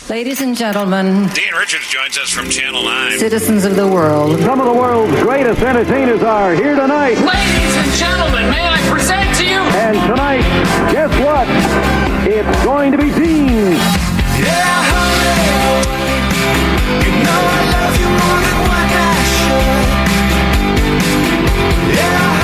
Ladies and gentlemen, Dean Richards joins us from Channel 9. Citizens of the world. Some of the world's greatest entertainers are here tonight. Ladies and gentlemen, may I present to you? And tonight, guess what? It's going to be Dean. Yeah, honey, you know I love you more than what I should. Yeah,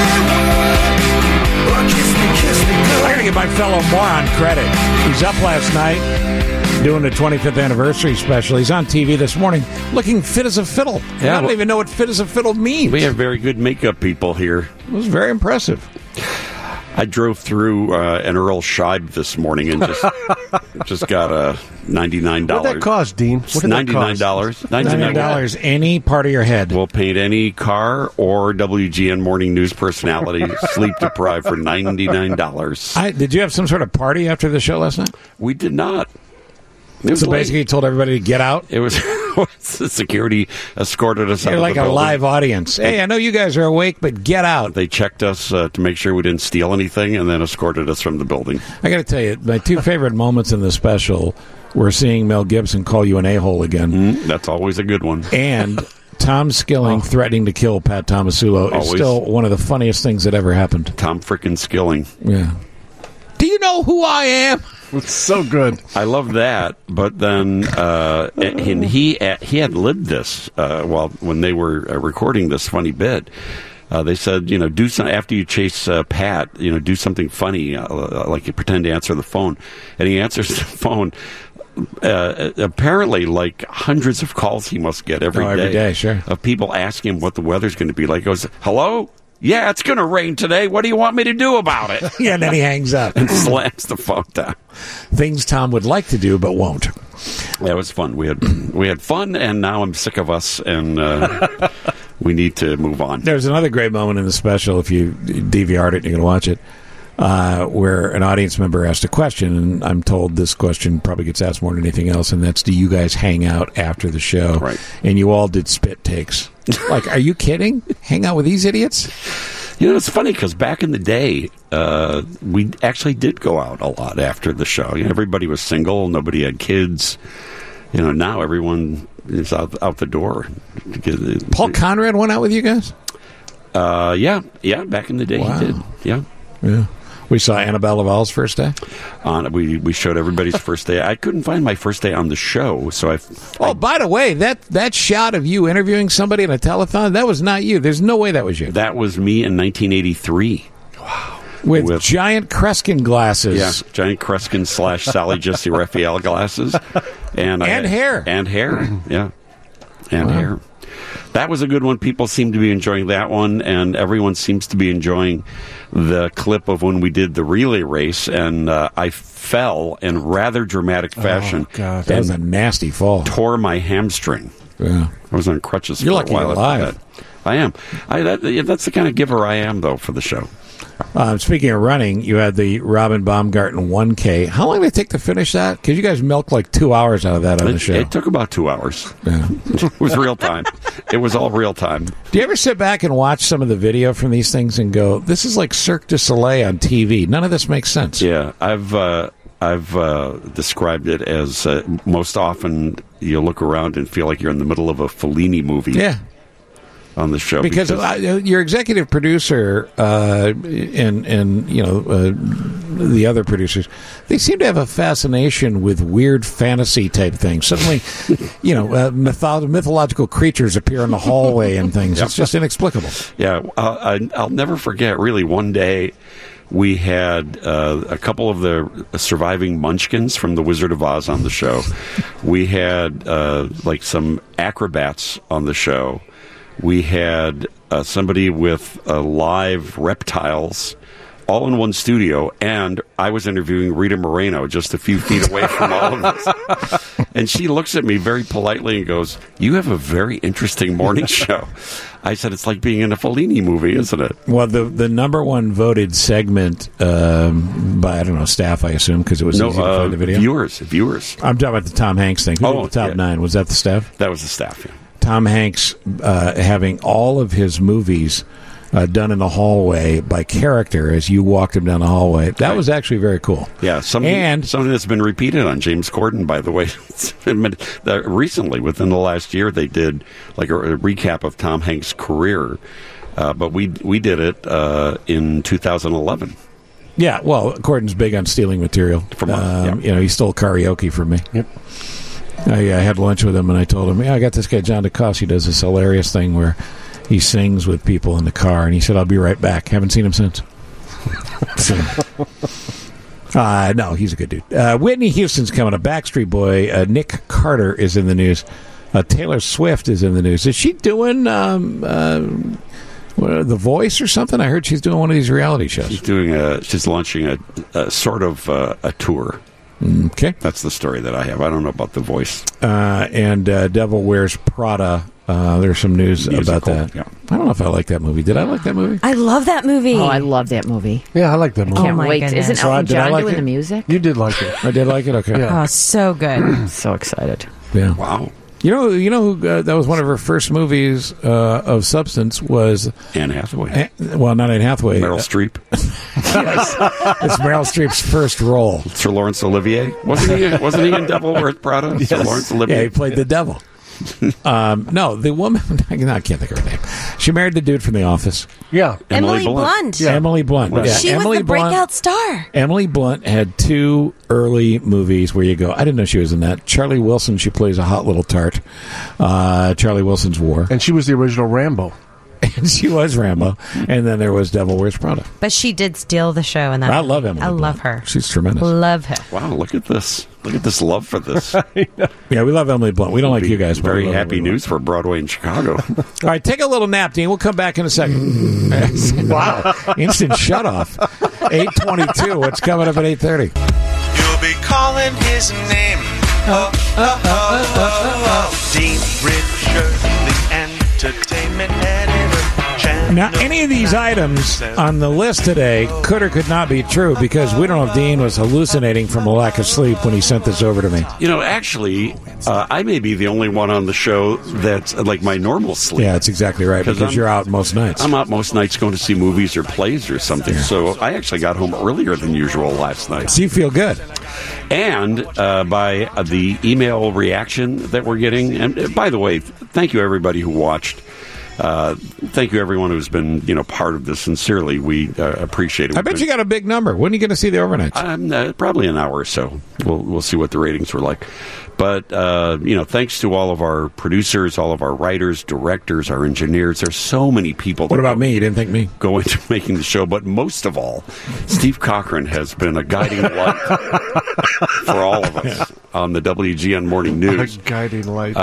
Hollywood, oh, kiss me good. I gotta give my fellow moron credit. He's up last night doing the 25th anniversary special. He's on TV this morning looking fit as a fiddle. Yeah, I don't even know what fit as a fiddle means. We have very good makeup people here. It was very impressive. I drove through an Earl Scheib this morning and just got a $99. What did that cost, Dean? What did that $99. cost? $99, any part of your head. We'll paint any car or WGN morning news personality sleep deprived for $99. Did you have some sort of party after the show last night? We did not. It was So late. basically you told everybody to get out? It was the security escorted us out You're of like the a building. live audience. Hey, I know you guys are awake, but get out. They checked us to make sure we didn't steal anything and then escorted us from the building. I got to tell you, my two favorite moments in the special were seeing Mel Gibson call you an a-hole again. That's always a good one. And Tom Skilling threatening to kill Pat Tomasulo is Always. still one of the funniest things that ever happened. Tom frickin' Skilling. Yeah. Do you know who I am? It's so good. I love that, but then and he had lived this when they were recording this funny bit. They said, do something after you chase Pat. Do something funny, like you pretend to answer the phone, and he answers the phone. Apparently, like hundreds of calls he must get every day, sure, of people asking him what the weather's going to be like. He goes, "Hello." Yeah, it's going to rain today. What do you want me to do about it? Yeah, and then he hangs up and slams the phone down. Things Tom would like to do but won't. Yeah, it was fun. We had fun, and now I'm sick of us, and we need to move on. There's another great moment in the special, if you DVR'd it and you're going to watch it, where an audience member asked a question, and I'm told this question probably gets asked more than anything else, and that's, do you guys hang out after the show? Right. And you all did spit takes. Like, are you kidding? Hang out with these idiots? It's funny because back in the day, we actually did go out a lot after the show. Everybody was single. Nobody had kids. Now everyone is out the door. Paul Conrad went out with you guys? Yeah. Back in the day, Wow. he did. Yeah. We saw Annabelle Laval's first day. We showed everybody's first day. I couldn't find my first day on the show, so by the way, that shot of you interviewing somebody in a telethon, that was not you. There's no way that was you. That was me in 1983. Wow. With giant Kreskin glasses. Yeah, giant Kreskin / Sally Jesse Raphael glasses. And hair. And hair, yeah. And hair. That was a good one. People seem to be enjoying that one, and everyone seems to be enjoying the clip of when we did the relay race, and I fell in rather dramatic fashion. Oh, God. That was a nasty fall. Tore my hamstring. Yeah. I was on crutches You're for lucky a while. you're alive. I am. That's the kind of giver I am, though, for the show. Speaking of running, you had the Robin Baumgarten 1K. How long did it take to finish that? Because you guys milked like 2 hours out of that on the show. It took about 2 hours. Yeah. It was real time. It was all real time. Do you ever sit back and watch some of the video from these things and go, this is like Cirque du Soleil on TV? None of this makes sense. Yeah, I've described it as most often you look around and feel like you're in the middle of a Fellini movie. Yeah. On the show because your executive producer and the other producers, they seem to have a fascination with weird fantasy type things. Suddenly, mythological creatures appear in the hallway and things. Yep. It's just inexplicable. Yeah, I'll never forget. Really, one day we had a couple of the surviving Munchkins from The Wizard of Oz on the show. We had like some acrobats on the show. We had somebody with live reptiles all in one studio, and I was interviewing Rita Moreno just a few feet away from all of us. And she looks at me very politely and goes, "You have a very interesting morning show." I said, "It's like being in a Fellini movie, isn't it?" Well, the number one voted segment by, staff, I assume, because it was easy to find the video. Viewers. I'm talking about the Tom Hanks thing. Who did the top 9? Was that the staff? That was the staff, yeah. Tom Hanks having all of his movies done in the hallway by character as you walked him down the hallway. That was actually very cool. Yeah, something that's been repeated on James Corden, by the way. Recently, within the last year, they did like a recap of Tom Hanks' career, but we did it in 2011. Yeah, well, Corden's big on stealing material. He stole karaoke from me. Yep. I had lunch with him, and I told him, I got this guy, John DeCoste. He does this hilarious thing where he sings with people in the car, and he said, I'll be right back. Haven't seen him since. No, he's a good dude. Whitney Houston's coming. A Backstreet Boy. Nick Carter is in the news. Taylor Swift is in the news. Is she doing The Voice or something? I heard she's doing one of these reality shows. She's launching a sort of a tour. Okay. That's the story that I have. I don't know about The Voice. And Devil Wears Prada. There's some news about that. Yeah. I don't know if I like that movie. Did I like that movie? I love that movie. Oh, I love that movie. Yeah, I like that movie. Can't my wait. goodness. Isn't Elton Did I John like doing it? the music? You did like it. I did like it? Okay. Yeah. Oh, so good. So excited. Yeah. Wow. You know who that was one of her first movies of substance was Anne Hathaway. well, not Anne Hathaway. Meryl Streep. It's Meryl Streep's first role. Sir Laurence Olivier. Wasn't he in Devil Wears Prada? Yes. Sir Laurence Olivier. Yeah, he played the devil. No, the woman. I can't think of her name. She married the dude from The Office. Yeah. Emily Blunt. Yeah. Emily Blunt. Right. Yeah, She Emily was the Blunt. breakout star. Emily Blunt had two early movies where you go, I didn't know she was in that. Charlie Wilson, she plays a hot little tart. Charlie Wilson's War. And she was the original Rambo. And she was Rambo. And then there was Devil Wears Prada. But she did steal the show in that. I love Emily I Blunt. love her. She's tremendous. Love her. Wow, look at this. Look at this love for this. Yeah, we love Emily Blunt. We don't like you guys. But Very we love happy Emily news for Broadway in Chicago. Blunt. All right, take a little nap, Dean. We'll come back in a second. Wow. Instant shut-off. 8:22. What's coming up at 8:30? You'll be calling his name. Dean Richard, the entertainment editor. Now, any of these items on the list today could or could not be true because we don't know if Dean was hallucinating from a lack of sleep when he sent this over to me. You know, actually, I may be the only one on the show that's like my normal sleep. Yeah, that's exactly right, because you're out most nights. I'm out most nights going to see movies or plays or something. Yeah. So I actually got home earlier than usual last night. So you feel good. And by the email reaction that we're getting, and by the way, thank you everybody who watched. Thank you everyone who's been part of this. Sincerely, we appreciate it. I bet you got a big number. When are you going to see the overnights? Probably an hour or so. We'll see what the ratings were like. But thanks to all of our producers, all of our writers, directors, our engineers. There's so many people. What about me? You didn't think me? Go into making the show, but most of all, Steve Cochran has been a guiding light for all of us on the WGN Morning News. A guiding light.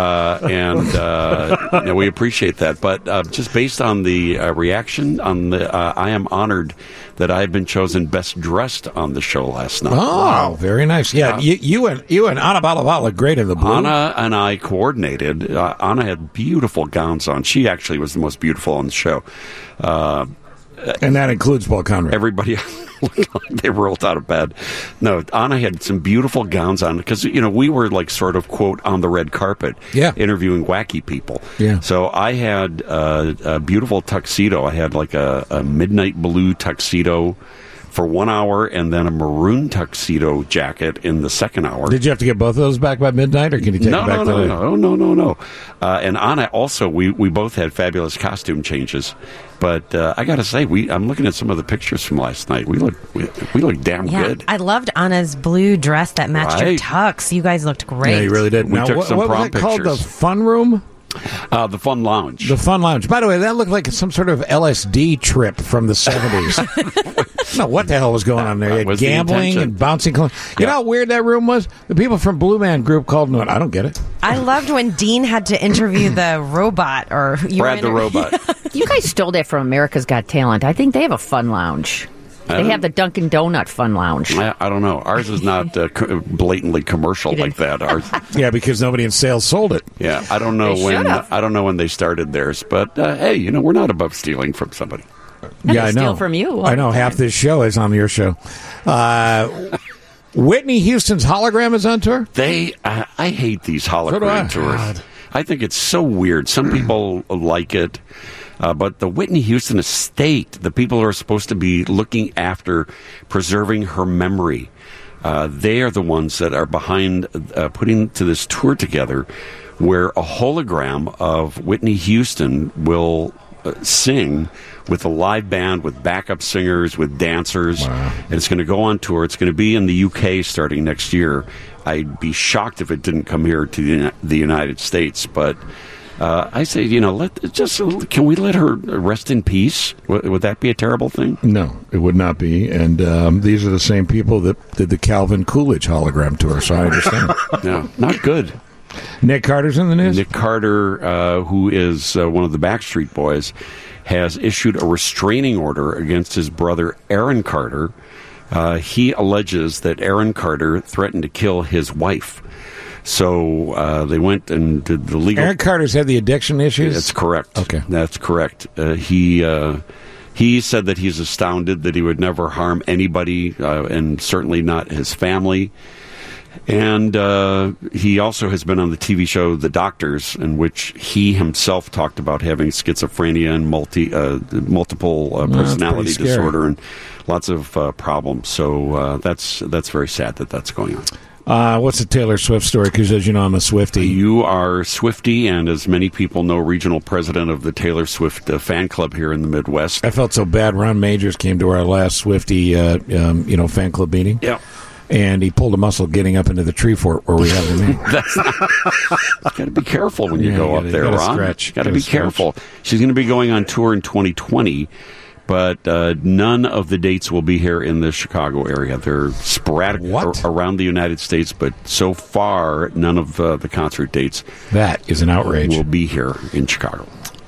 And we appreciate that. But just based on the reaction, I am honored that I have been chosen best dressed on the show last night. Oh, very nice. Yeah, you and Anna Balabat look great in the blue. Anna and I coordinated. Anna had beautiful gowns on. She actually was the most beautiful on the show. And that includes Paul Conrad. Everybody looked like they rolled out of bed. No, Anna had some beautiful gowns on because, we were like sort of, quote, on the red carpet interviewing wacky people. Yeah. So I had a beautiful tuxedo. I had like a midnight blue tuxedo for 1 hour and then a maroon tuxedo jacket in the second hour. Did you have to get both of those back by midnight, or can you take them back today? No. And Anna also, we both had fabulous costume changes. But I got to say, I'm looking at some of the pictures from last night. We look damn good. I loved Anna's blue dress that matched your tux. You guys looked great. Yeah, you really did. We took some what prom was that called? The pictures. Fun Room? The Fun Lounge. The Fun Lounge. By the way, that looked like some sort of LSD trip from the 70s. I don't know what the hell was going on there. You had gambling and bouncing. You know how weird that room was? The people from Blue Man Group called and went, I don't get it. I loved when Dean had to interview the robot. Brad the robot. You guys stole that from America's Got Talent. I think they have a fun lounge. They have the Dunkin' Donut Fun Lounge. I don't know. Ours is not blatantly commercial like that. Ours, yeah, because nobody in sales sold it. Yeah, I don't know when they started theirs, but hey, we're not above stealing from somebody. Yeah, I know. Steal from you. I know. Half this show is on your show. Whitney Houston's hologram is on tour? I hate these hologram tours. God. I think it's so weird. Some people like it. But the Whitney Houston estate, the people who are supposed to be looking after preserving her memory, they are the ones that are behind putting to this tour together, where a hologram of Whitney Houston will sing with a live band, with backup singers, with dancers. Wow. And it's going to go on tour. It's going to be in the UK starting next year. I'd be shocked if it didn't come here to the United States. But I say, can we let her rest in peace? Would that be a terrible thing? No, it would not be. And these are the same people that did the Calvin Coolidge hologram tour, so I understand. No, not good. Nick Carter's in the news? Nick Carter, who is one of the Backstreet Boys, has issued a restraining order against his brother Aaron Carter. He alleges that Aaron Carter threatened to kill his wife. So they went and did the legal... Aaron Carter's had the addiction issues? That's correct. Okay. That's correct. He said that he's astounded that he would never harm anybody, and certainly not his family. And he also has been on the TV show The Doctors, in which he himself talked about having schizophrenia and multiple personality disorder and lots of problems. So that's very sad that that's going on. What's the Taylor Swift story? Because as you know, I'm a Swiftie. You are Swiftie, and as many people know, regional president of the Taylor Swift fan club here in the Midwest. I felt so bad. Ron Majors came to our last Swiftie fan club meeting. Yeah. And he pulled a muscle getting up into the tree fort where we have the meeting. Got to be careful when you go up there, Ron. Got to be careful. She's going to be going on tour in 2020, but none of the dates will be here in the Chicago area. They're sporadic around the United States, but so far, none of the concert dates. That is an outrage. Will be here in Chicago.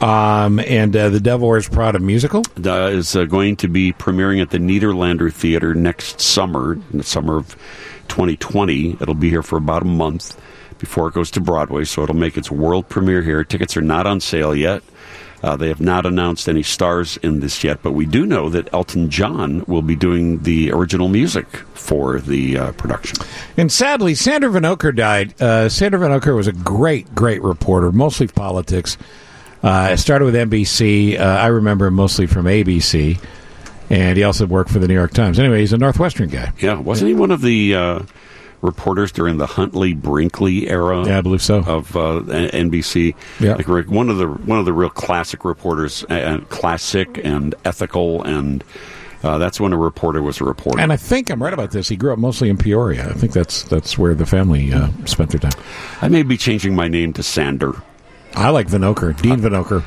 And The Devil Wears Prada musical is going to be premiering at the Nederlander Theater next summer, in the summer of 2020. It'll be here for about a month before it goes to Broadway, so it'll make its world premiere here. Tickets are not on sale yet. They have not announced any stars in this yet, but we do know that Elton John will be doing the original music for the production. And sadly, Sandra Van Oker died. Sandra Van Oker was a great, great reporter, mostly politics. Started with NBC. I remember him mostly from ABC. And he also worked for the New York Times. Anyway, he's a Northwestern guy. Yeah. Wasn't he one of the reporters during the Huntley-Brinkley era? Yeah, I believe so. Of NBC. Yeah. Like one of the real classic reporters, classic and ethical, and that's when a reporter was a reporter. And I think I'm right about this. He grew up mostly in Peoria. I think that's where the family spent their time. I may be changing my name to Sander. I like Van Oker. Dean Van Oker.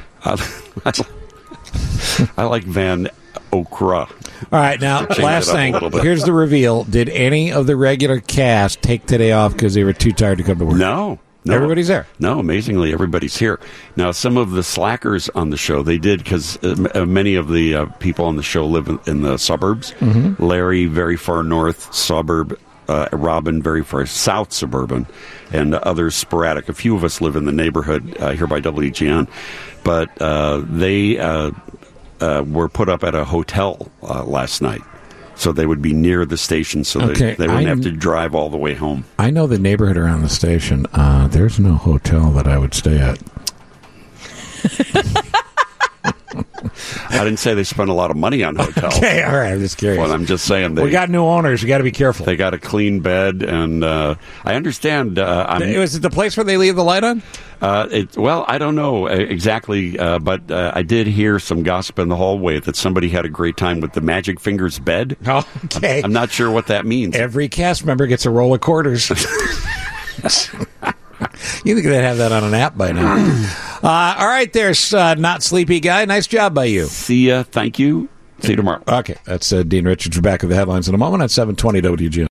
I like Van Okra. All right, now, last thing. Here's the reveal. Did any of the regular cast take today off because they were too tired to come to work? No. Everybody's there. No, amazingly, everybody's here. Now, some of the slackers on the show, they did, because many of the people on the show live in the suburbs. Mm-hmm. Larry, very far north suburb. Robin, very far south suburban, and others sporadic. A few of us live in the neighborhood here by WGN, but they were put up at a hotel last night, so they would be near the station, so they wouldn't have to drive all the way home. I know the neighborhood around the station. There's no hotel that I would stay at. I didn't say they spend a lot of money on hotels. Okay, all right, I'm just curious. Well, I'm just saying we got new owners. You got to be careful. They got a clean bed, and I understand. Was it the place where they leave the light on? Well, I don't know exactly, but I did hear some gossip in the hallway that somebody had a great time with the Magic Fingers bed. Okay, I'm not sure what that means. Every cast member gets a roll of quarters. You think they'd have that on an app by now. All right, there's Not Sleepy Guy. Nice job by you. See ya. Thank you. See you tomorrow. Okay, that's Dean Richards. We're back with the headlines in a moment at 7:20 WGN.